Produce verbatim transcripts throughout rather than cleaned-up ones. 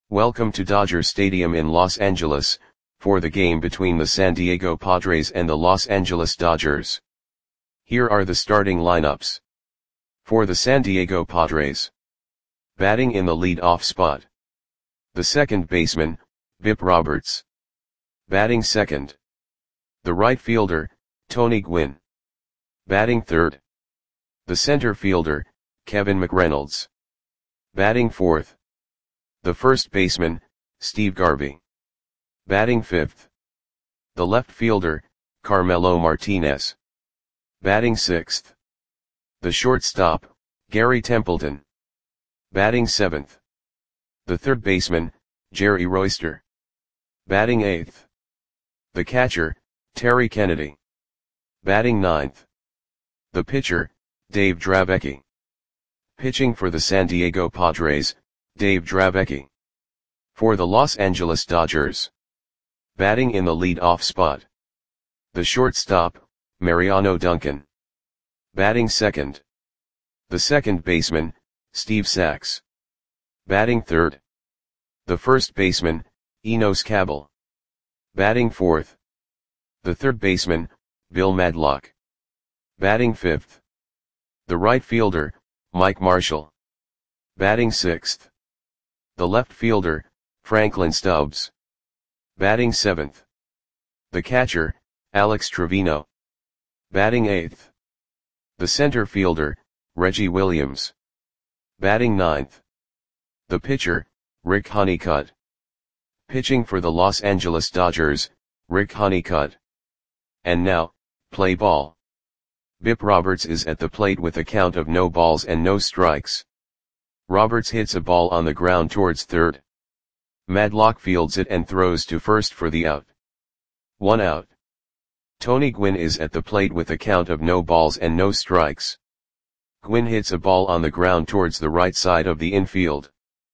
Welcome to Dodger Stadium in Los Angeles, for the game between the San Diego Padres and the Los Angeles Dodgers. Here are the starting lineups. For the San Diego Padres. Batting in the lead-off spot. The second baseman, Bip Roberts. Batting second. The right fielder, Tony Gwynn. Batting third. The center fielder, Kevin McReynolds. Batting fourth. The first baseman, Steve Garvey. Batting fifth. The left fielder, Carmelo Martinez. Batting sixth. The shortstop, Gary Templeton. Batting seventh. The third baseman, Jerry Royster. Batting eighth. The catcher, Terry Kennedy. Batting ninth. The pitcher, Dave Dravecky. Pitching for the San Diego Padres, Dave Dravecky. For the Los Angeles Dodgers. Batting in the lead-off spot. The shortstop, Mariano Duncan. Batting second. The second baseman, Steve Sax. Batting third. The first baseman, Enos Cabell. Batting fourth. The third baseman, Bill Madlock. Batting fifth. The right fielder, Mike Marshall. Batting sixth. The left fielder, Franklin Stubbs. Batting seventh. The catcher, Alex Trevino. Batting eighth. The center fielder, Reggie Williams. Batting ninth. The pitcher, Rick Honeycutt. Pitching for the Los Angeles Dodgers, Rick Honeycutt. And now, play ball. Bip Roberts is at the plate with a count of no balls and no strikes. Roberts hits a ball on the ground towards third. Madlock fields it and throws to first for the out. One out. Tony Gwynn is at the plate with a count of no balls and no strikes. Gwynn hits a ball on the ground towards the right side of the infield.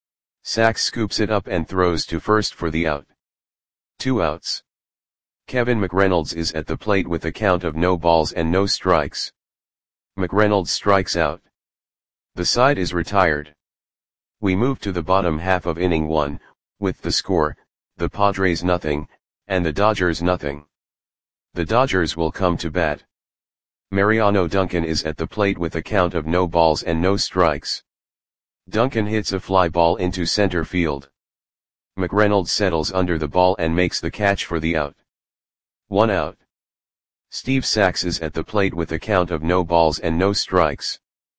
Sax scoops it up and throws to first for the out. Two outs. Kevin McReynolds is at the plate with a count of no balls and no strikes. McReynolds strikes out. The side is retired. We move to the bottom half of inning one, with the score, the Padres nothing, and the Dodgers nothing. The Dodgers will come to bat. Mariano Duncan is at the plate with a count of no balls and no strikes. Duncan hits a fly ball into center field. McReynolds settles under the ball and makes the catch for the out. One out. Steve Sax is at the plate with a count of no balls and no strikes.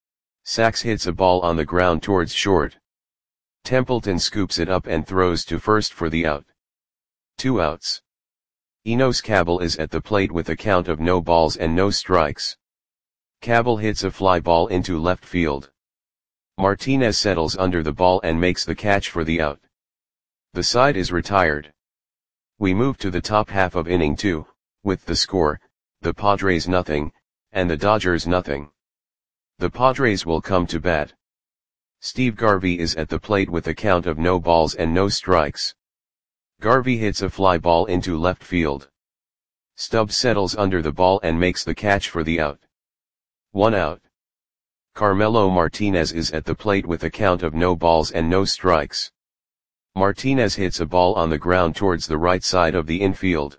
Sax hits a ball on the ground towards short. Templeton scoops it up and throws to first for the out. Two outs. Enos Cabell is at the plate with a count of no balls and no strikes. Cabell hits a fly ball into left field. Martinez settles under the ball and makes the catch for the out. The side is retired. We move to the top half of inning two, with the score, the Padres nothing, and the Dodgers nothing. The Padres will come to bat. Steve Garvey is at the plate with a count of no balls and no strikes. Garvey hits a fly ball into left field. Stubbs settles under the ball and makes the catch for the out. One out. Carmelo Martinez is at the plate with a count of no balls and no strikes. Martinez hits a ball on the ground towards the right side of the infield.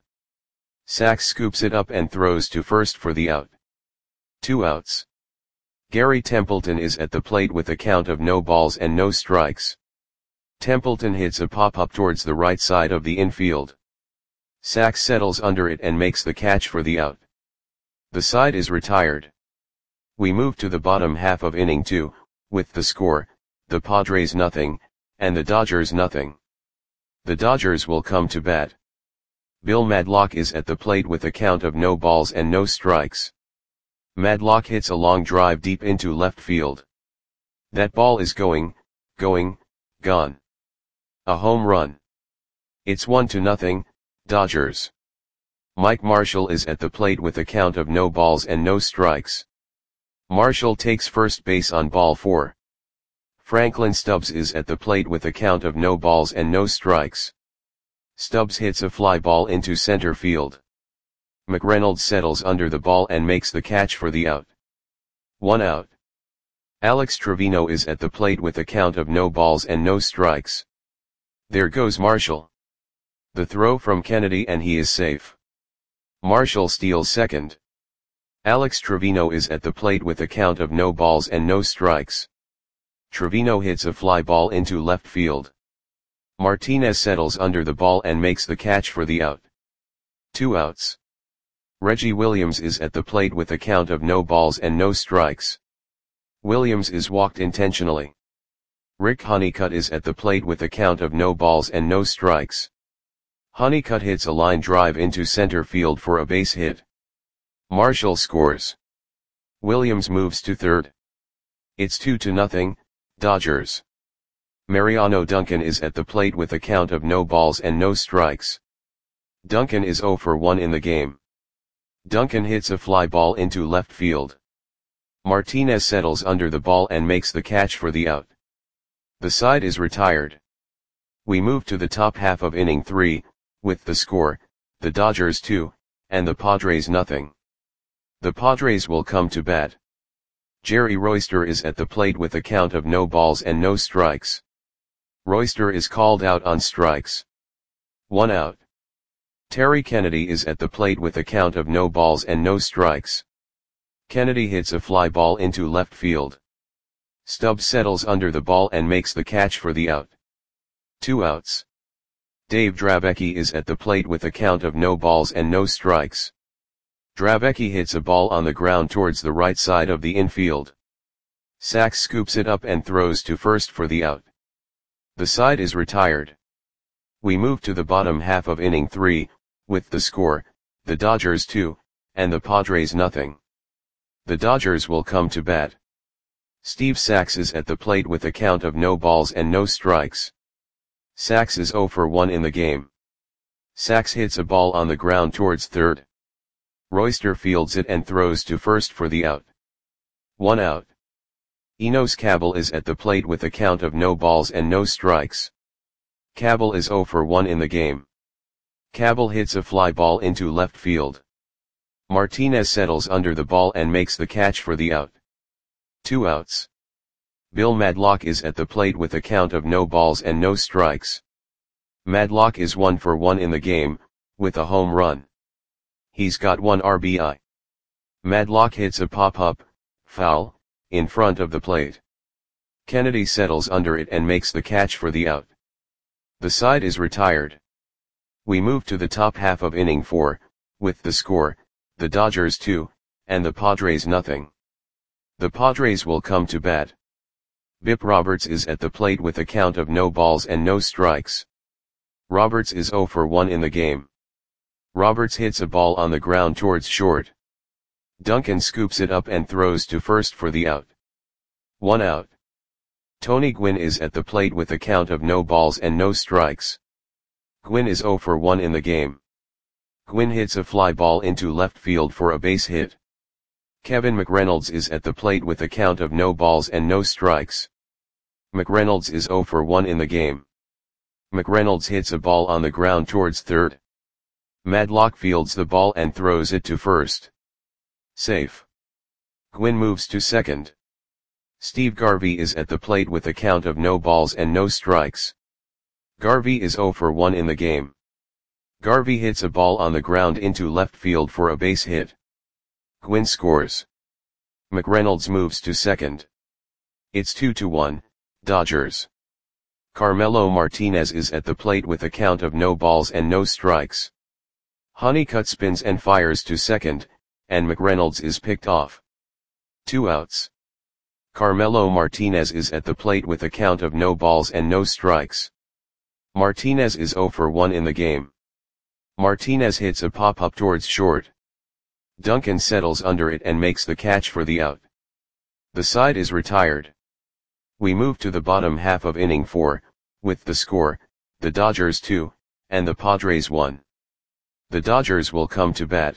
Sax scoops it up and throws to first for the out. Two outs. Gary Templeton is at the plate with a count of no balls and no strikes. Templeton hits a pop-up towards the right side of the infield. Sax settles under it and makes the catch for the out. The side is retired. We move to the bottom half of inning two, with the score, the Padres nothing, and the Dodgers nothing. The Dodgers will come to bat. Bill Madlock is at the plate with a count of no balls and no strikes. Madlock hits a long drive deep into left field. That ball is going, going, gone. A home run. It's one to nothing, Dodgers. Mike Marshall is at the plate with a count of no balls and no strikes. Marshall takes first base on ball four. Franklin Stubbs is at the plate with a count of no balls and no strikes. Stubbs hits a fly ball into center field. McReynolds settles under the ball and makes the catch for the out. One out. Alex Trevino is at the plate with a count of no balls and no strikes. There goes Marshall. The throw from Kennedy and he is safe. Marshall steals second. Alex Trevino is at the plate with a count of no balls and no strikes. Trevino hits a fly ball into left field. Martinez settles under the ball and makes the catch for the out. Two outs. Reggie Williams is at the plate with a count of no balls and no strikes. Williams is walked intentionally. Rick Honeycutt is at the plate with a count of no balls and no strikes. Honeycutt hits a line drive into center field for a base hit. Marshall scores. Williams moves to third. It's two to nothing, Dodgers. Mariano Duncan is at the plate with a count of no balls and no strikes. Duncan is zero for one in the game. Duncan hits a fly ball into left field. Martinez settles under the ball and makes the catch for the out. The side is retired. We move to the top half of inning three, with the score, the Dodgers two, and the Padres nothing. The Padres will come to bat. Jerry Royster is at the plate with a count of no balls and no strikes. Royster is called out on strikes. One out. Terry Kennedy is at the plate with a count of no balls and no strikes. Kennedy hits a fly ball into left field. Stubbs settles under the ball and makes the catch for the out. Two outs. Dave Dravecky is at the plate with a count of no balls and no strikes. Dravecky hits a ball on the ground towards the right side of the infield. Sachs scoops it up and throws to first for the out. The side is retired. We move to the bottom half of inning three, with the score, the Dodgers two, and the Padres nothing. The Dodgers will come to bat. Steve Sachs is at the plate with a count of no balls and no strikes. Sachs is zero for one in the game. Sachs hits a ball on the ground towards third. Royster fields it and throws to first for the out. One out. Enos Cabell is at the plate with a count of no balls and no strikes. Cabell is zero for one in the game. Cabell hits a fly ball into left field. Martinez settles under the ball and makes the catch for the out. Two outs. Bill Madlock is at the plate with a count of no balls and no strikes. Madlock is one for one in the game, with a home run. He's got one R B I. Madlock hits a pop-up, foul, in front of the plate. Kennedy settles under it and makes the catch for the out. The side is retired. We move to the top half of inning four, with the score, the Dodgers two, and the Padres nothing. The Padres will come to bat. Bip Roberts is at the plate with a count of no balls and no strikes. Roberts is zero for one in the game. Roberts hits a ball on the ground towards short. Duncan scoops it up and throws to first for the out. One out. Tony Gwynn is at the plate with a count of no balls and no strikes. Gwynn is zero for one in the game. Gwynn hits a fly ball into left field for a base hit. Kevin McReynolds is at the plate with a count of no balls and no strikes. McReynolds is zero for one in the game. McReynolds hits a ball on the ground towards third. Madlock fields the ball and throws it to first. Safe. Gwynn moves to second. Steve Garvey is at the plate with a count of no balls and no strikes. Garvey is zero for one in the game. Garvey hits a ball on the ground into left field for a base hit. Gwynn scores. McReynolds moves to second. It's two to one, Dodgers. Carmelo Martinez is at the plate with a count of no balls and no strikes. Honeycutt spins and fires to second, and McReynolds is picked off. Two outs. Carmelo Martinez is at the plate with a count of no balls and no strikes. Martinez is zero for one in the game. Martinez hits a pop-up towards short. Duncan settles under it and makes the catch for the out. The side is retired. We move to the bottom half of inning four, with the score, the Dodgers two, and the Padres one. The Dodgers will come to bat.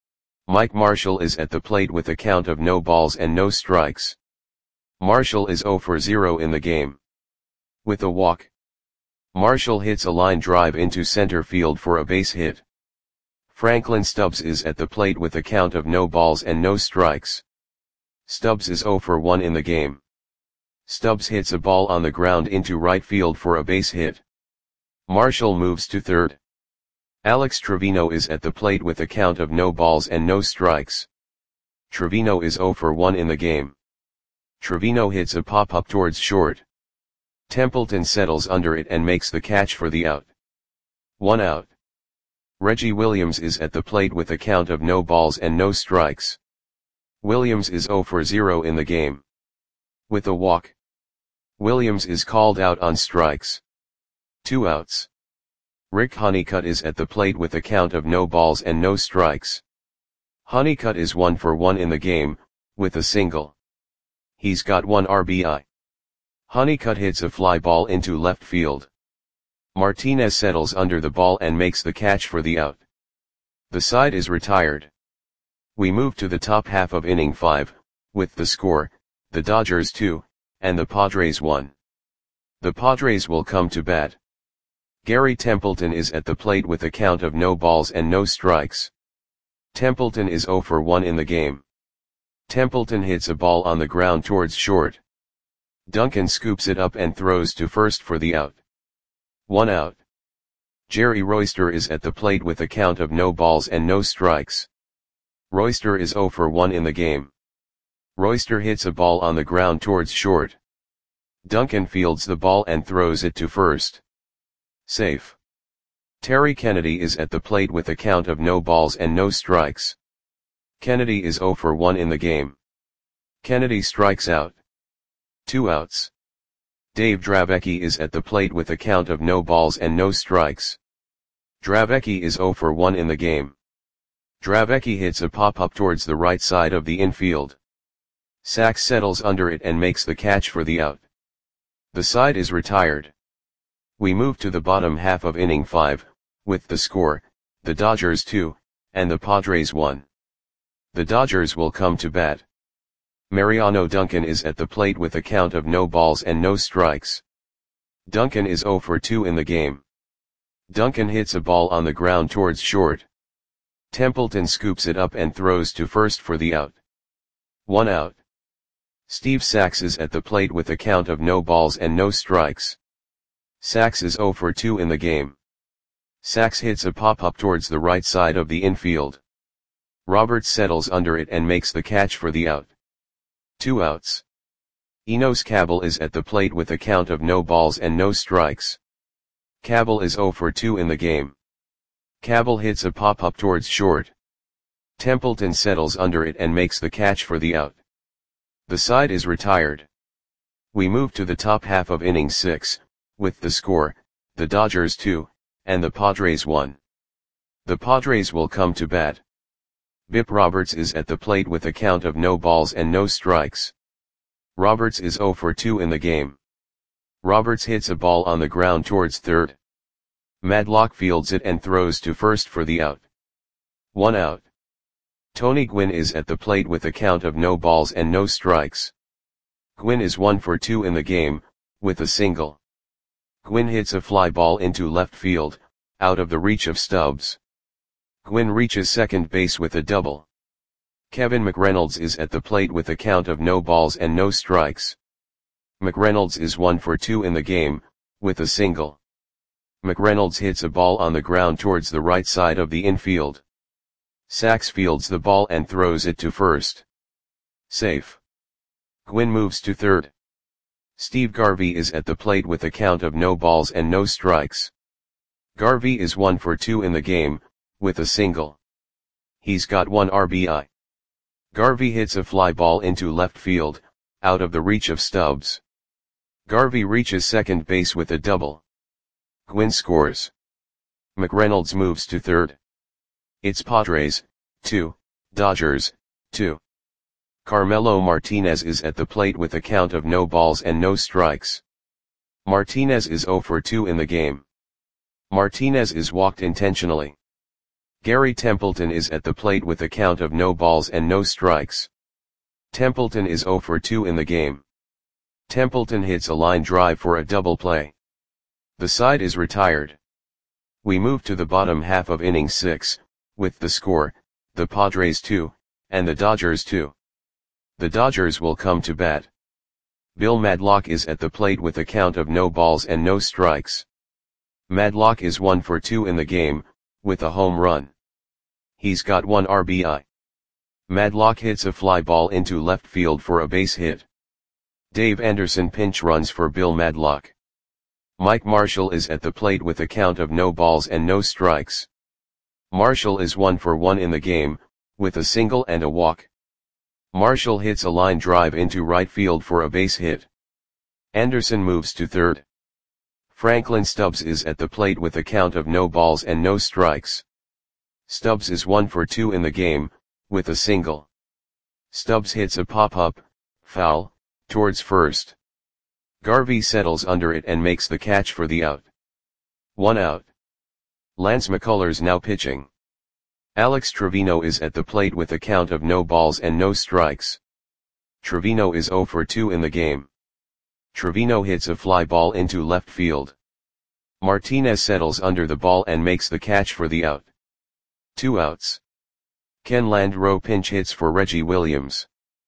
Mike Marshall is at the plate with a count of no balls and no strikes. Marshall is zero for zero in the game. With a walk. Marshall hits a line drive into center field for a base hit. Franklin Stubbs is at the plate with a count of no balls and no strikes. Stubbs is zero for one in the game. Stubbs hits a ball on the ground into right field for a base hit. Marshall moves to third. Alex Trevino is at the plate with a count of no balls and no strikes. Trevino is zero for one in the game. Trevino hits a pop-up towards short. Templeton settles under it and makes the catch for the out. One out. Reggie Williams is at the plate with a count of no balls and no strikes. Williams is zero for zero in the game. With a walk, Williams is called out on strikes. Two outs. Rick Honeycutt is at the plate with a count of no balls and no strikes. Honeycutt is one for one in the game, with a single. He's got one R B I. Honeycutt hits a fly ball into left field. Martinez settles under the ball and makes the catch for the out. The side is retired. We move to the top half of inning five, with the score, the Dodgers two, and the Padres one. The Padres will come to bat. Gary Templeton is at the plate with a count of no balls and no strikes. Templeton is zero for one in the game. Templeton hits a ball on the ground towards short. Duncan scoops it up and throws to first for the out. One out. Jerry Royster is at the plate with a count of no balls and no strikes. Royster is zero for one in the game. Royster hits a ball on the ground towards short. Duncan fields the ball and throws it to first. Safe. Terry Kennedy is at the plate with a count of no balls and no strikes. Kennedy is zero for one in the game. Kennedy strikes out. Two outs. Dave Dravecky is at the plate with a count of no balls and no strikes. Dravecky is zero for one in the game. Dravecky hits a pop-up towards the right side of the infield. Sachs settles under it and makes the catch for the out. The side is retired. We move to the bottom half of inning five, with the score, the Dodgers two, and the Padres one. The Dodgers will come to bat. Mariano Duncan is at the plate with a count of no balls and no strikes. Duncan is zero for two in the game. Duncan hits a ball on the ground towards short. Templeton scoops it up and throws to first for the out. One out. Steve Sachs is at the plate with a count of no balls and no strikes. Sachs is zero for two in the game. Sachs hits a pop-up towards the right side of the infield. Roberts settles under it and makes the catch for the out. Two outs. Enos Cabell is at the plate with a count of no balls and no strikes. Cabell is zero for two in the game. Cabell hits a pop-up towards short. Templeton settles under it and makes the catch for the out. The side is retired. We move to the top half of inning six, with the score, the Dodgers two, and the Padres one. The Padres will come to bat. Bip Roberts is at the plate with a count of no balls and no strikes. Roberts is zero for two in the game. Roberts hits a ball on the ground towards third. Madlock fields it and throws to first for the out. One out. Tony Gwynn is at the plate with a count of no balls and no strikes. Gwynn is one for two in the game, with a single. Gwynn hits a fly ball into left field, out of the reach of Stubbs. Gwynn reaches second base with a double. Kevin McReynolds is at the plate with a count of no balls and no strikes. McReynolds is one for two in the game, with a single. McReynolds hits a ball on the ground towards the right side of the infield. Sachs fields the ball and throws it to first. Safe. Gwynn moves to third. Steve Garvey is at the plate with a count of no balls and no strikes. Garvey is one for two in the game, with a single. He's got one R B I. Garvey hits a fly ball into left field, out of the reach of Stubbs. Garvey reaches second base with a double. Gwynn scores. McReynolds moves to third. It's Padres, two, Dodgers, two. Carmelo Martinez is at the plate with a count of no balls and no strikes. Martinez is zero for two in the game. Martinez is walked intentionally. Gary Templeton is at the plate with a count of no balls and no strikes. Templeton is zero for two in the game. Templeton hits a line drive for a double play. The side is retired. We move to the bottom half of inning six, with the score, the Padres two, and the Dodgers two. The Dodgers will come to bat. Bill Madlock is at the plate with a count of no balls and no strikes. Madlock is one for two in the game, with a home run. He's got one R B I. Madlock hits a fly ball into left field for a base hit. Dave Anderson pinch runs for Bill Madlock. Mike Marshall is at the plate with a count of no balls and no strikes. Marshall is one for one in the game, with a single and a walk. Marshall hits a line drive into right field for a base hit. Anderson moves to third. Franklin Stubbs is at the plate with a count of no balls and no strikes. Stubbs is one for two in the game, with a single. Stubbs hits a pop-up, foul, towards first. Garvey settles under it and makes the catch for the out. One out. Lance McCullers now pitching. Alex Trevino is at the plate with a count of no balls and no strikes. Trevino is zero for two in the game. Trevino hits a fly ball into left field. Martinez settles under the ball and makes the catch for the out. Two outs. Ken Landreau pinch hits for Reggie Williams.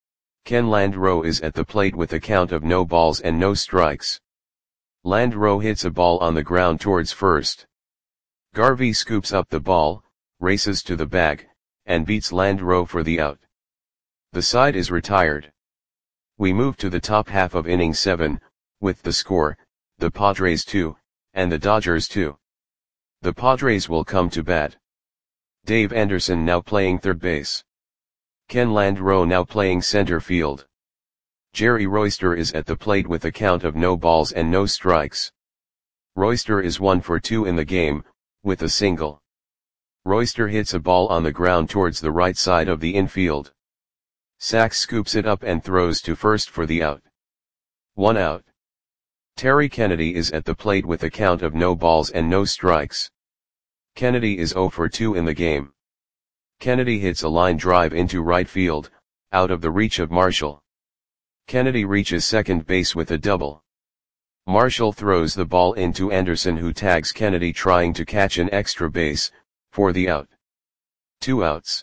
Ken Landreau is at the plate with a count of no balls and no strikes. Landreau hits a ball on the ground towards first. Garvey scoops up the ball, races to the bag, and beats Landreau for the out. The side is retired. We move to the top half of inning seven, with the score, the Padres two, and the Dodgers two. The Padres will come to bat. Dave Anderson now playing third base. Ken Landreau now playing center field. Jerry Royster is at the plate with a count of no balls and no strikes. Royster is one for two in the game, with a single. Royster hits a ball on the ground towards the right side of the infield. Sachs scoops it up and throws to first for the out. One out. Terry Kennedy is at the plate with a count of no balls and no strikes. Kennedy is zero for two in the game. Kennedy hits a line drive into right field, out of the reach of Marshall. Kennedy reaches second base with a double. Marshall throws the ball into Anderson, who tags Kennedy trying to catch an extra base, for the out. Two outs.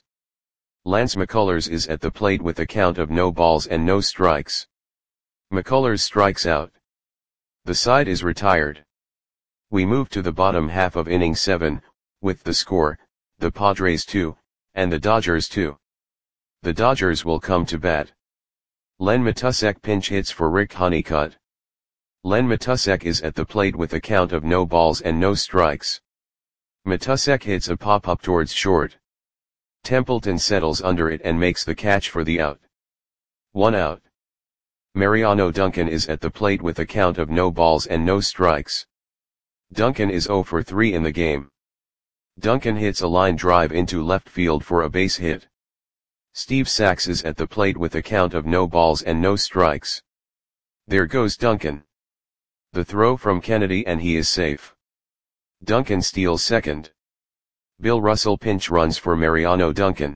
Lance McCullers is at the plate with a count of no balls and no strikes. McCullers strikes out. The side is retired. We move to the bottom half of inning seven, with the score, the Padres two, and the Dodgers two. The Dodgers will come to bat. Len Matusek pinch hits for Rick Honeycutt. Len Matusek is at the plate with a count of no balls and no strikes. Matusek hits a pop-up towards short. Templeton settles under it and makes the catch for the out. One out. Mariano Duncan is at the plate with a count of no balls and no strikes. Duncan is zero for three in the game. Duncan hits a line drive into left field for a base hit. Steve Sachs is at the plate with a count of no balls and no strikes. There goes Duncan. The throw from Kennedy and he is safe. Duncan steals second. Bill Russell pinch runs for Mariano Duncan.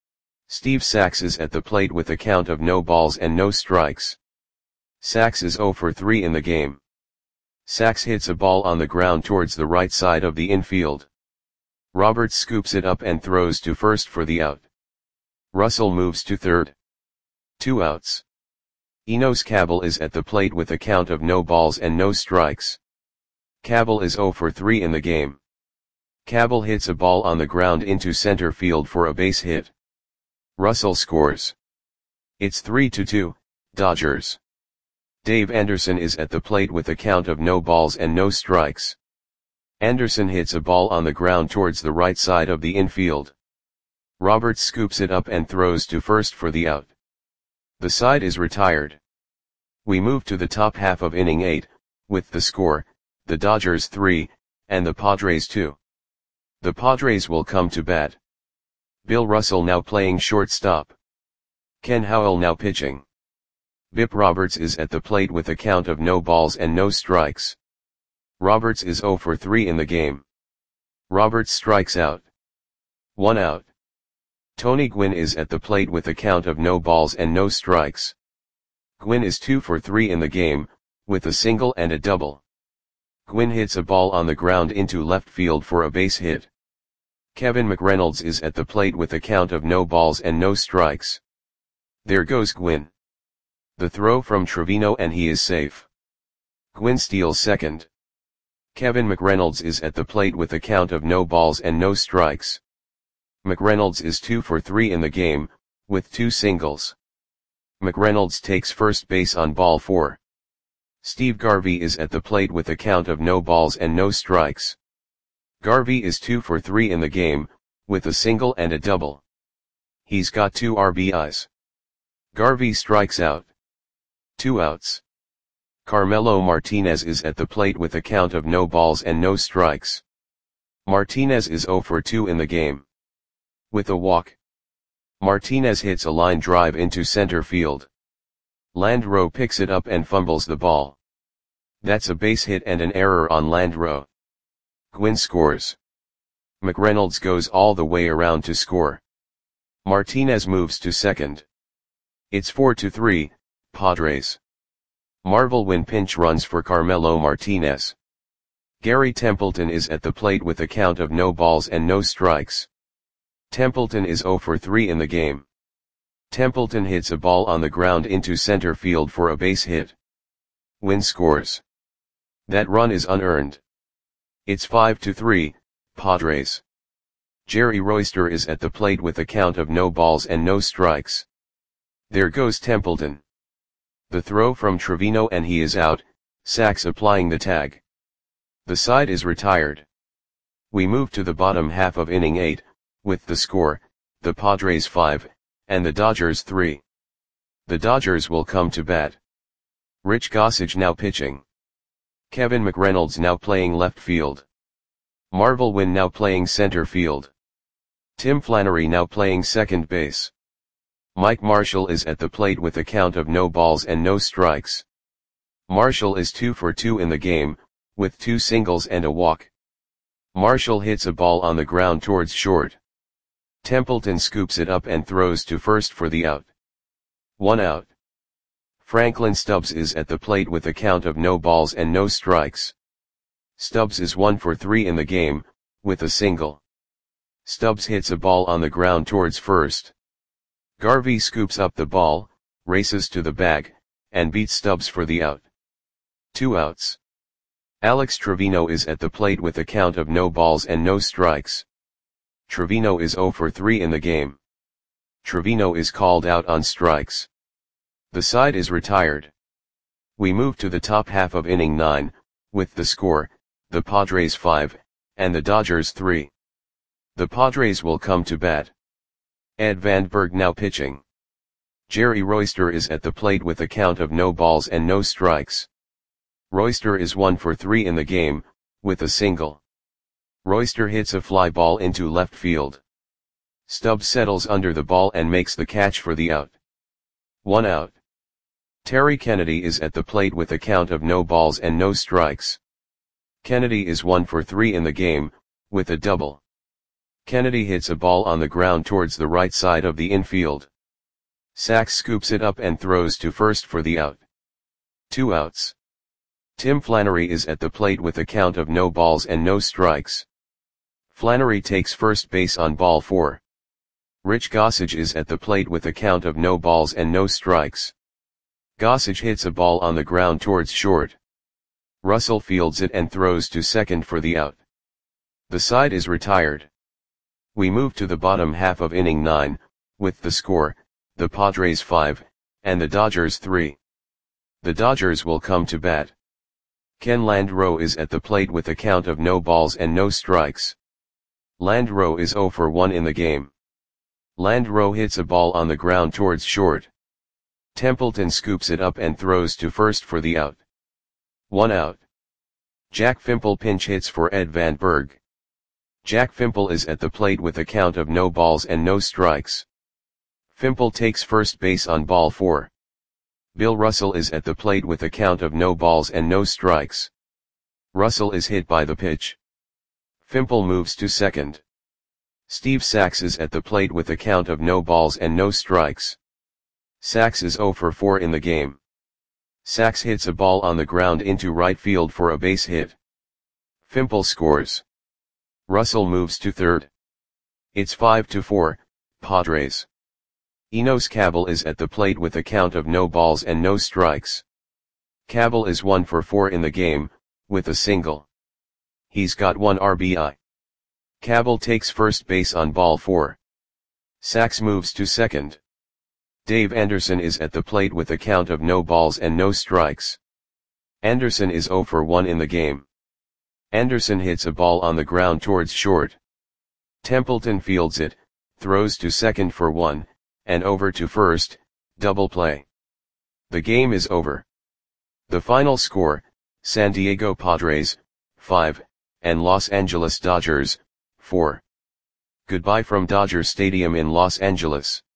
Steve Sachs is at the plate with a count of no balls and no strikes. Sachs is zero for three in the game. Sachs hits a ball on the ground towards the right side of the infield. Roberts scoops it up and throws to first for the out. Russell moves to third. Two outs. Enos Cabell is at the plate with a count of no balls and no strikes. Cabell is zero for three in the game. Cabell hits a ball on the ground into center field for a base hit. Russell scores. It's three to two, Dodgers. Dave Anderson is at the plate with a count of no balls and no strikes. Anderson hits a ball on the ground towards the right side of the infield. Roberts scoops it up and throws to first for the out. The side is retired. We move to the top half of inning eight, with the score, the Dodgers three, and the Padres two. The Padres will come to bat. Bill Russell now playing shortstop. Ken Howell now pitching. Bip Roberts is at the plate with a count of no balls and no strikes. Roberts is zero for three in the game. Roberts strikes out. One out. Tony Gwynn is at the plate with a count of no balls and no strikes. Gwynn is two for three in the game, with a single and a double. Gwynn hits a ball on the ground into left field for a base hit. Kevin McReynolds is at the plate with a count of no balls and no strikes. There goes Gwynn. The throw from Trevino and he is safe. Gwynn steals second. Kevin McReynolds is at the plate with a count of no balls and no strikes. McReynolds is two for three in the game, with two singles. McReynolds takes first base on ball four. Steve Garvey is at the plate with a count of no balls and no strikes. Garvey is two for three in the game, with a single and a double. He's got two R B Is. Garvey strikes out. Two outs. Carmelo Martinez is at the plate with a count of no balls and no strikes. Martinez is zero for two in the game. With a walk. Martinez hits a line drive into center field. Landreau picks it up and fumbles the ball. That's a base hit and an error on Landreau. Gwynn scores. McReynolds goes all the way around to score. Martinez moves to second. It's four to three, Padres. Marvel Wynn pinch runs for Carmelo Martinez. Gary Templeton is at the plate with a count of no balls and no strikes. Templeton is zero for three in the game. Templeton hits a ball on the ground into center field for a base hit. Wynn scores. That run is unearned. It's five to three, Padres. Jerry Royster is at the plate with a count of no balls and no strikes. There goes Templeton. The throw from Trevino and he is out, Sachs applying the tag. The side is retired. We move to the bottom half of inning eight, with the score, the Padres five, and the Dodgers three. The Dodgers will come to bat. Rich Gossage now pitching. Kevin McReynolds now playing left field. Marvel Wynn now playing center field. Tim Flannery now playing second base. Mike Marshall is at the plate with a count of no balls and no strikes. Marshall is two for two in the game, with two singles and a walk. Marshall hits a ball on the ground towards short. Templeton scoops it up and throws to first for the out. One out. Franklin Stubbs is at the plate with a count of no balls and no strikes. Stubbs is one for three in the game, with a single. Stubbs hits a ball on the ground towards first. Garvey scoops up the ball, races to the bag, and beats Stubbs for the out. Two outs. Alex Trevino is at the plate with a count of no balls and no strikes. Trevino is zero for three in the game. Trevino is called out on strikes. The side is retired. We move to the top half of inning nine, with the score, the Padres five, and the Dodgers three. The Padres will come to bat. Ed Van Berg now pitching. Jerry Royster is at the plate with a count of no balls and no strikes. Royster is one for three in the game, with a single. Royster hits a fly ball into left field. Stubbs settles under the ball and makes the catch for the out. One out. Terry Kennedy is at the plate with a count of no balls and no strikes. Kennedy is one for three in the game, with a double. Kennedy hits a ball on the ground towards the right side of the infield. Sachs scoops it up and throws to first for the out. Two outs. Tim Flannery is at the plate with a count of no balls and no strikes. Flannery takes first base on ball four. Rich Gossage is at the plate with a count of no balls and no strikes. Gossage hits a ball on the ground towards short. Russell fields it and throws to second for the out. The side is retired. We move to the bottom half of inning nine, with the score, the Padres five, and the Dodgers three. The Dodgers will come to bat. Ken Landreau is at the plate with a count of no balls and no strikes. Landreau is zero for one in the game. Landreau hits a ball on the ground towards short. Templeton scoops it up and throws to first for the out. One out. Jack Fimple pinch hits for Ed Van Berg. Jack Fimple is at the plate with a count of no balls and no strikes. Fimple takes first base on ball four. Bill Russell is at the plate with a count of no balls and no strikes. Russell is hit by the pitch. Fimple moves to second. Steve Sachs is at the plate with a count of no balls and no strikes. Sachs is zero for four in the game. Sachs hits a ball on the ground into right field for a base hit. Fimple scores. Russell moves to third. It's five to four, Padres. Enos Cabell is at the plate with a count of no balls and no strikes. Cabell is one for four in the game, with a single. he's got one R B I. Cabell takes first base on ball four. Sachs moves to second. Dave Anderson is at the plate with a count of no balls and no strikes. Anderson is zero for one in the game. Anderson hits a ball on the ground towards short. Templeton fields it, throws to second for one, and over to first, double play. The game is over. The final score, San Diego Padres, five, and Los Angeles Dodgers, four. Goodbye from Dodger Stadium in Los Angeles.